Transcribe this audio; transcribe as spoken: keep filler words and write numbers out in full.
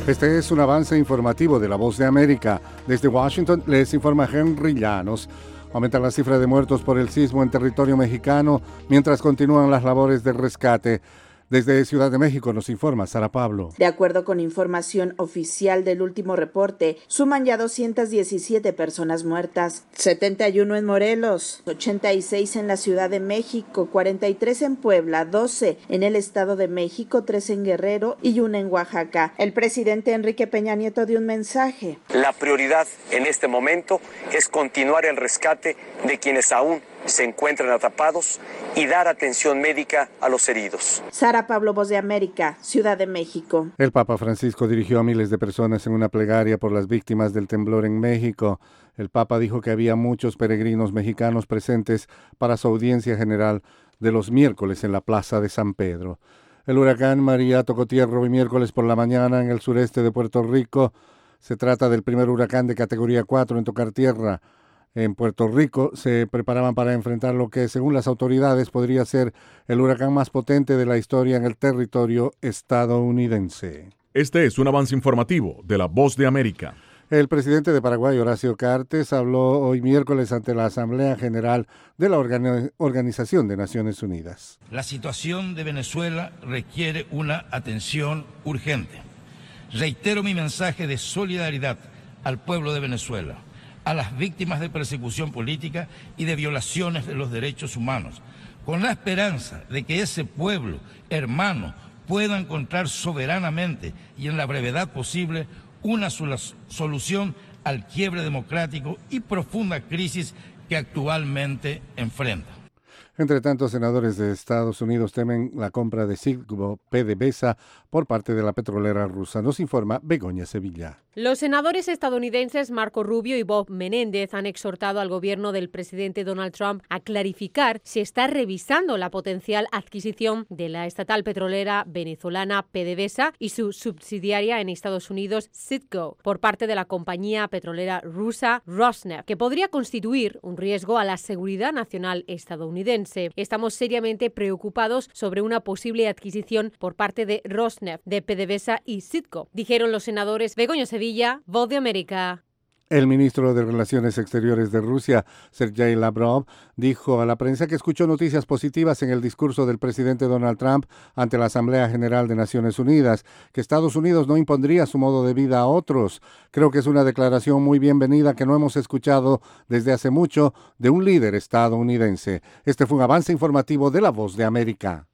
Este es un avance informativo de La Voz de América. Desde Washington les informa Henry Llanos. Aumenta la cifra de muertos por el sismo en territorio mexicano mientras continúan las labores de rescate. Desde Ciudad de México nos informa Sara Pablo. De acuerdo con información oficial del último reporte, suman ya doscientas diecisiete personas muertas, setenta y uno en Morelos, ochenta y seis en la Ciudad de México, cuarenta y tres en Puebla, doce en el Estado de México, tres en Guerrero y una en Oaxaca. El presidente Enrique Peña Nieto dio un mensaje. La prioridad en este momento es continuar el rescate de quienes aún se encuentran atrapados y dar atención médica a los heridos. Sara Pablo, Voz de América, Ciudad de México. El Papa Francisco dirigió a miles de personas en una plegaria por las víctimas del temblor en México. El Papa dijo que había muchos peregrinos mexicanos presentes para su audiencia general de los miércoles en la Plaza de San Pedro. El huracán María tocó tierra hoy miércoles por la mañana en el sureste de Puerto Rico. Se trata del primer huracán de categoría cuatro en tocar tierra. En Puerto Rico se preparaban para enfrentar lo que, según las autoridades, podría ser el huracán más potente de la historia en el territorio estadounidense. Este es un avance informativo de La Voz de América. El presidente de Paraguay, Horacio Cartes, habló hoy miércoles ante la Asamblea General de la Organi- Organización de Naciones Unidas. La situación de Venezuela requiere una atención urgente. Reitero mi mensaje de solidaridad al pueblo de Venezuela, a las víctimas de persecución política y de violaciones de los derechos humanos, con la esperanza de que ese pueblo hermano pueda encontrar soberanamente y en la brevedad posible una solución al quiebre democrático y profunda crisis que actualmente enfrenta. Entre tanto, senadores de Estados Unidos temen la compra de Citgo PDVSA por parte de la petrolera rusa. Nos informa Begoña Sevilla. Los senadores estadounidenses Marco Rubio y Bob Menéndez han exhortado al gobierno del presidente Donald Trump a clarificar si está revisando la potencial adquisición de la estatal petrolera venezolana PDVSA y su subsidiaria en Estados Unidos, Citgo, por parte de la compañía petrolera rusa Rosneft, que podría constituir un riesgo a la seguridad nacional estadounidense. Estamos seriamente preocupados sobre una posible adquisición por parte de Rosneft de PDVSA y Citgo, dijeron los senadores. Begoña Sevilla, Voz de América. El ministro de Relaciones Exteriores de Rusia, Sergei Lavrov, dijo a la prensa que escuchó noticias positivas en el discurso del presidente Donald Trump ante la Asamblea General de Naciones Unidas, que Estados Unidos no impondría su modo de vida a otros. Creo que es una declaración muy bienvenida que no hemos escuchado desde hace mucho de un líder estadounidense. Este fue un avance informativo de La Voz de América.